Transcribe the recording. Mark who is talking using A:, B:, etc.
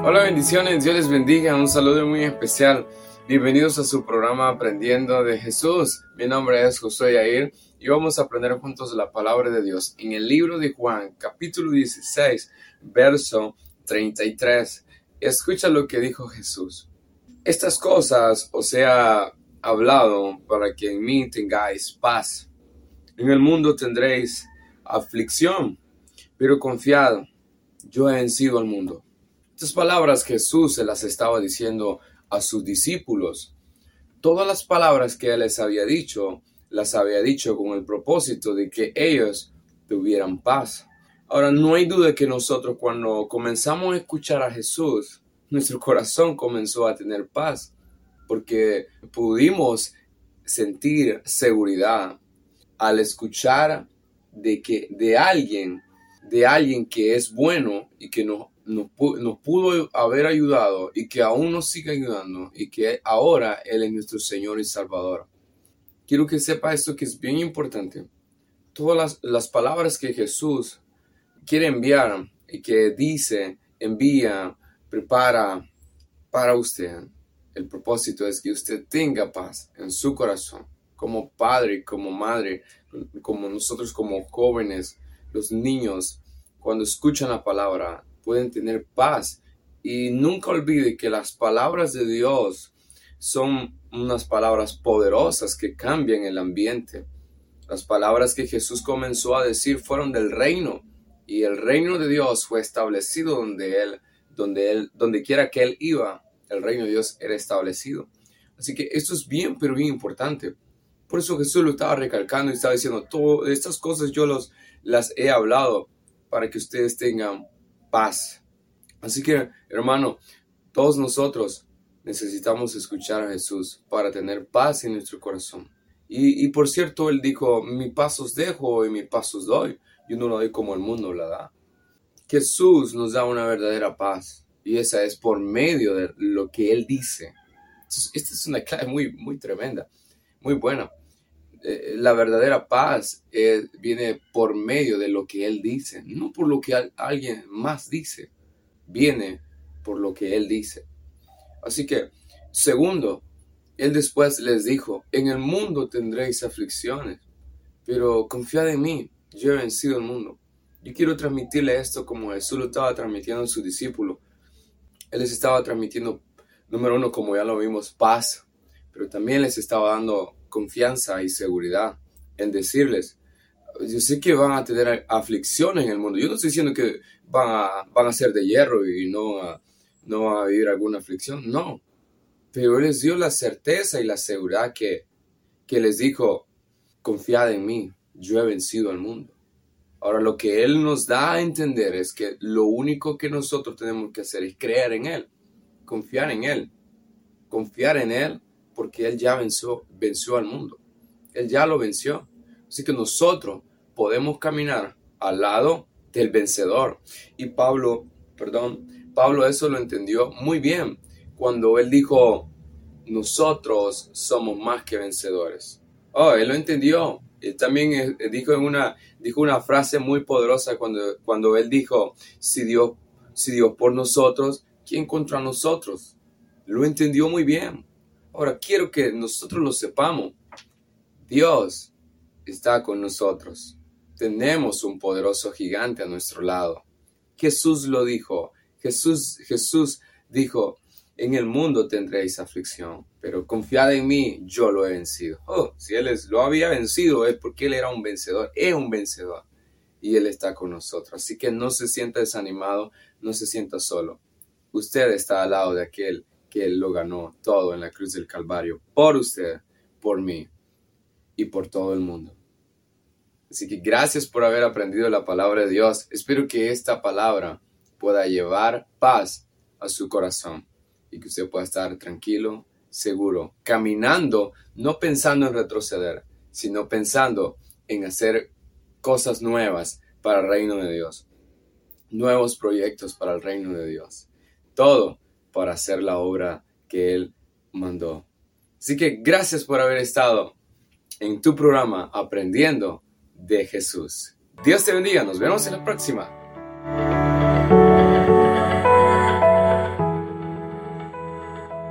A: Hola, bendiciones, Dios les bendiga, un saludo muy especial. Bienvenidos a su programa Aprendiendo de Jesús. Mi nombre es Josué Yair y vamos a aprender juntos la palabra de Dios en el libro de Juan, capítulo 16, verso 33. Escucha lo que dijo Jesús. Estas cosas os he hablado para que en mí tengáis paz. En el mundo tendréis aflicción, pero confiad, yo he vencido al mundo. Estas palabras Jesús se las estaba diciendo a sus discípulos. Todas las palabras que Él les había dicho, las había dicho con el propósito de que ellos tuvieran paz. Ahora, no hay duda que nosotros cuando comenzamos a escuchar a Jesús, nuestro corazón comenzó a tener paz, porque pudimos sentir seguridad al escuchar de alguien que es bueno y que nos pudo haber ayudado y que aún nos sigue ayudando y que ahora Él es nuestro Señor y Salvador. Quiero que sepa esto que es bien importante. Todas las palabras que Jesús quiere enviar y que dice, envía, prepara para usted. El propósito es que usted tenga paz en su corazón, como padre, como madre, como nosotros como jóvenes, los niños, cuando escuchan la palabra, pueden tener paz. Y nunca olvide que las palabras de Dios son unas palabras poderosas que cambian el ambiente. Las palabras que Jesús comenzó a decir fueron del reino, y el reino de Dios fue establecido donde quiera que Él iba, el reino de Dios era establecido. Así que esto es bien, pero bien importante. Por eso Jesús lo estaba recalcando y estaba diciendo, todas estas cosas yo las he hablado para que ustedes tengan paz. Así que, hermano, todos nosotros necesitamos escuchar a Jesús para tener paz en nuestro corazón. Y por cierto, Él dijo, mi paz os dejo y mi paz os doy. Yo no lo doy como el mundo la da. Jesús nos da una verdadera paz y esa es por medio de lo que Él dice. Entonces, esta es una clave muy tremenda, muy buena. La verdadera paz viene por medio de lo que Él dice, no por lo que alguien más dice, viene por lo que Él dice. Así que, segundo, Él después les dijo, en el mundo tendréis aflicciones, pero confiad en mí, yo he vencido el mundo. Yo quiero transmitirle esto como Jesús lo estaba transmitiendo a sus discípulos. Él les estaba transmitiendo, número uno, como ya lo vimos, paz, pero también les estaba dando confianza y seguridad en decirles, yo sé que van a tener aflicción en el mundo. Yo no estoy diciendo que van a ser de hierro y no va a vivir alguna aflicción, no. Pero Él les dio la certeza y la seguridad que les dijo, confiad en mí, yo he vencido al mundo. Ahora lo que Él nos da a entender es que lo único que nosotros tenemos que hacer es creer en Él, confiar en Él, porque Él ya venció al mundo. Él ya lo venció. Así que nosotros podemos caminar al lado del vencedor. Y Pablo eso lo entendió muy bien cuando él dijo, nosotros somos más que vencedores. Él lo entendió. Él también dijo una frase muy poderosa cuando él dijo, si Dios por nosotros, ¿quién contra nosotros? Lo entendió muy bien. Ahora quiero que nosotros lo sepamos. Dios está con nosotros. Tenemos un poderoso gigante a nuestro lado. Jesús lo dijo. Jesús dijo, en el mundo tendréis aflicción, pero confiad en mí, yo lo he vencido. Si Él lo había vencido es porque Él era un vencedor, es un vencedor. Y Él está con nosotros. Así que no se sienta desanimado, no se sienta solo. Usted está al lado de aquel que Él lo ganó todo en la cruz del Calvario. Por usted, por mí y por todo el mundo. Así que gracias por haber aprendido la palabra de Dios. Espero que esta palabra pueda llevar paz a su corazón y que usted pueda estar tranquilo, seguro, caminando, no pensando en retroceder, sino pensando en hacer cosas nuevas para el reino de Dios, nuevos proyectos para el reino de Dios, todo para hacer la obra que Él mandó. Así que gracias por haber estado en tu programa Aprendiendo de Jesús. Dios te bendiga, nos vemos en la próxima.